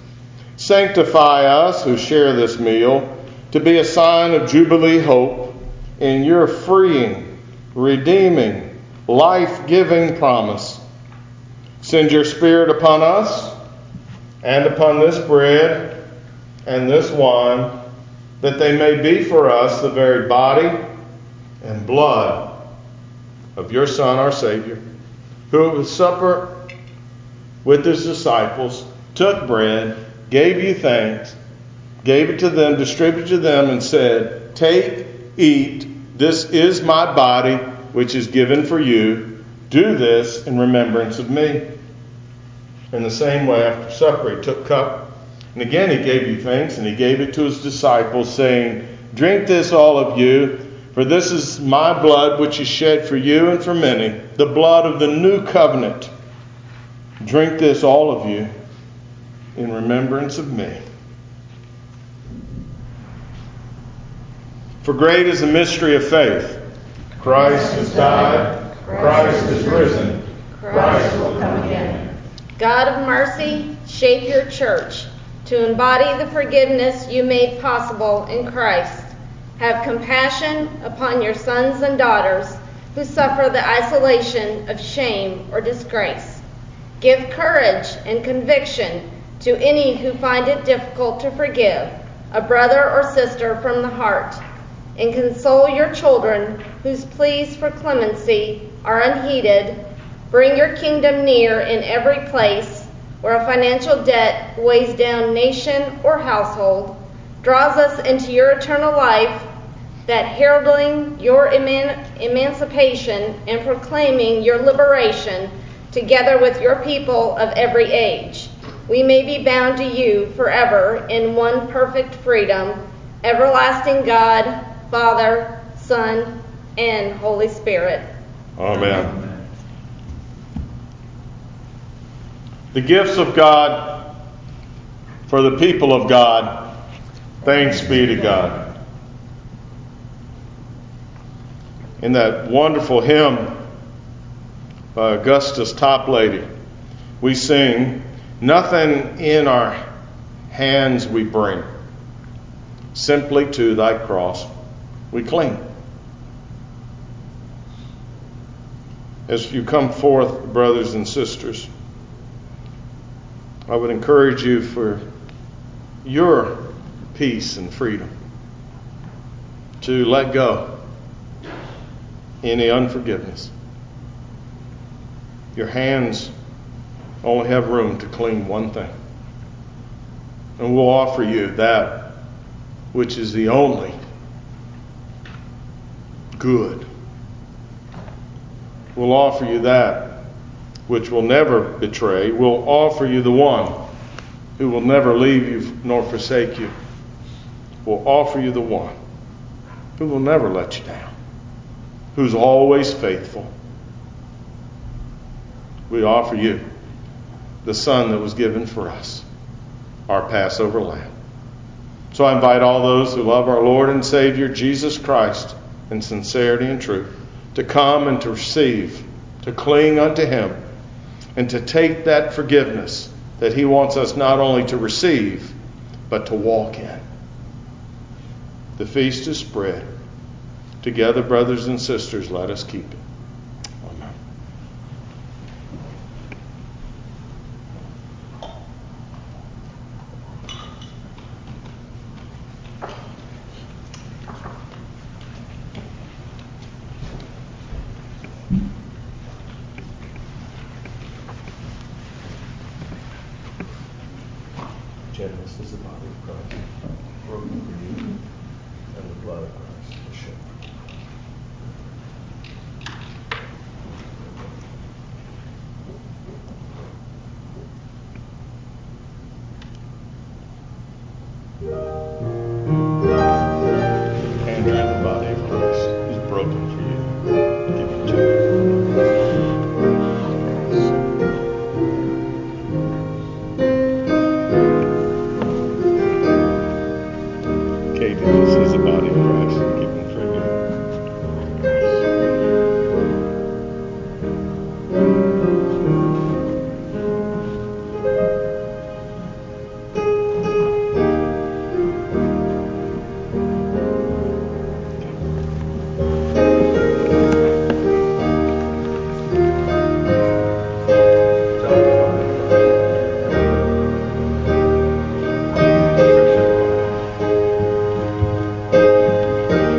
Sanctify us who share this meal to be a sign of jubilee hope in your freeing, redeeming, life-giving promise. Send your Spirit upon us and upon this bread and this wine, that they may be for us the very body and blood of your Son, our Savior, who at the supper with his disciples took bread, gave you thanks, gave it to them, distributed to them, and said, "Take, eat, this is my body, which is given for you. Do this in remembrance of me." In the same way, after supper, he took cup, and again he gave you thanks, and he gave it to his disciples, saying, "Drink this, all of you, for this is my blood, which is shed for you and for many, the blood of the new covenant. Drink this, all of you, in remembrance of me." For great is the mystery of faith. Christ has died. Christ is risen. Christ will come again. God of mercy, shape your church to embody the forgiveness you made possible in Christ. Have compassion upon your sons and daughters who suffer the isolation of shame or disgrace. Give courage and conviction to any who find it difficult to forgive a brother or sister from the heart, and console your children whose pleas for clemency are unheeded. Bring your kingdom near in every place where a financial debt weighs down nation or household, draws us into your eternal life, that heralding your eman- emancipation and proclaiming your liberation, together with your people of every age, we may be bound to you forever in one perfect freedom, everlasting God, Father, Son, and Holy Spirit. Amen. The gifts of God for the people of God. Thanks be to God. In that wonderful hymn by Augustus Toplady, we sing, "Nothing in our hands we bring, simply to thy cross we cling." as you come forth, brothers and sisters, I would encourage you for your peace and freedom to let go any unforgiveness. Your hands only have room to clean one thing. And we'll offer you that which is the only good. We'll offer you that which will never betray. We'll offer you the one who will never leave you nor forsake you. We'll offer you the one who will never let you down, who's always faithful. We offer you the Son that was given for us, our Passover Lamb. So I invite all those who love our Lord and Savior Jesus Christ in sincerity and truth to come and to receive, to cling unto Him, and to take that forgiveness that He wants us not only to receive, but to walk in. The feast is spread. Together, brothers and sisters, let us keep it. Amen. Gentleness is the body of Christ, broken for you, and the blood of Christ is shed. And drink the body of Christ, who's broken for you, given to you. Katie, this is the body of Christ given for you. Tell the body of Christ.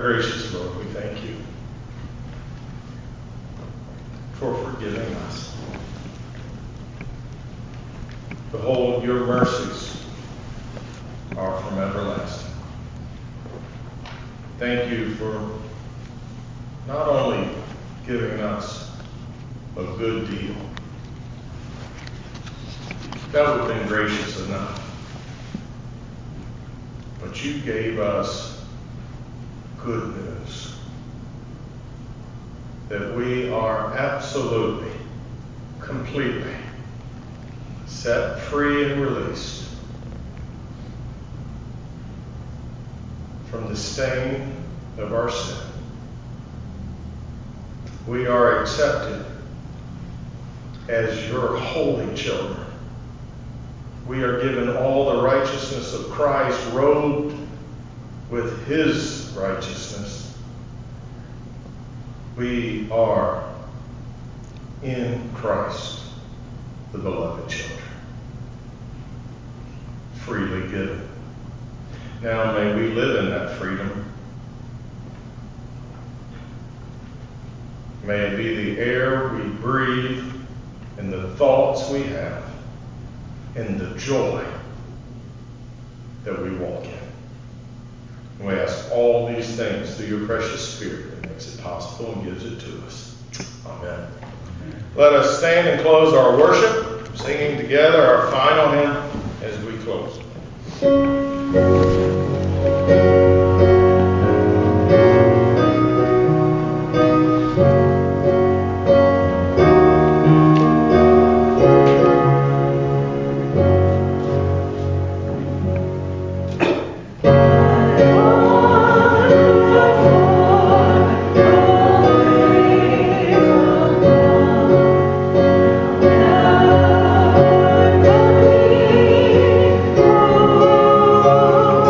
gracious Lord, we thank you for forgiving us. Behold, your mercies are from everlasting. Thank you for not only giving us a good deal, that would have been gracious enough, but you gave us good news that we are absolutely, completely set free and released from the stain of our sin. We are accepted as your holy children. We are given all the righteousness of Christ, robed with his righteousness. We are in Christ, the beloved children, freely given. Now may we live in that freedom. May it be the air we breathe and the thoughts we have and the joy that we walk in. And we ask all these things through your precious Spirit that makes it possible and gives it to us. Amen. Let us stand and close our worship, singing together our final hymn as we close. Oh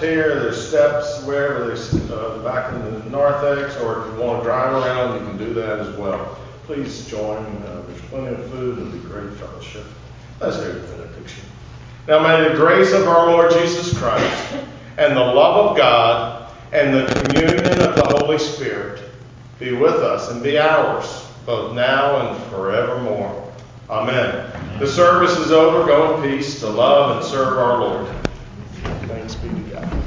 here. There's steps wherever there's uh, back in the narthex, or if you want to drive around, you can do that as well. Please join. Uh, there's plenty of food. It'll be great fellowship. Let's go to the benediction. Now may the grace of our Lord Jesus Christ and the love of God and the communion of the Holy Spirit be with us and be ours, both now and forevermore. Amen. The service is over. Go in peace to love and serve our Lord. Thanks be to God.